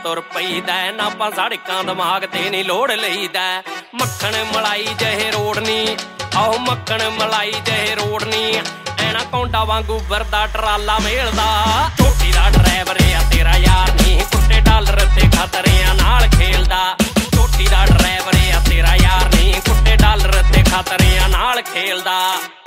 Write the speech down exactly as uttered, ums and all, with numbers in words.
ਤੁਰ ਪਈਦਾ ਨਾ ਆਪਾਂ ਸੜਕਾਂ ਦਿਮਾਗ ਤੇ ਨਹੀਂ ਲੋੜ ਲਈਦਾ। ਮੱਖਣ ਮਲਾਈ ਜਿਹੇ ਰੋੜ ਨੀ, ਆਹੋ ਮੱਖਣ ਮਲਾਈ ਜਿਹੇ ਰੋੜ ਨੀ, ਐਨਾ ਕੌਂਡਾ ਵਾਂਗੂ ਵਰਦਾ ਟਰਾਲਾ ਮੇਲਦਾ। ਝੋਟੀ ਦਾ ਡਰਾਈਵਰ ਆ ਤੇਰਾ ਯਾਰ ਨੀ, ਕੁੱਟੇ ਡਾਲਰ ਤੇ ਖਤਰਿਆਂ ਨਾਲ ਖੇਲਦਾ। ਝੋਟੀ ਦਾ ਡਰਾਈਵਰ ਆ ਤੇਰਾ ਯਾਰ ਨੀ, ਕੁੱਟੇ ਡਾਲਰ ਤੇ ਖਤਰਿਆਂ ਨਾਲ ਖੇਲਦਾ।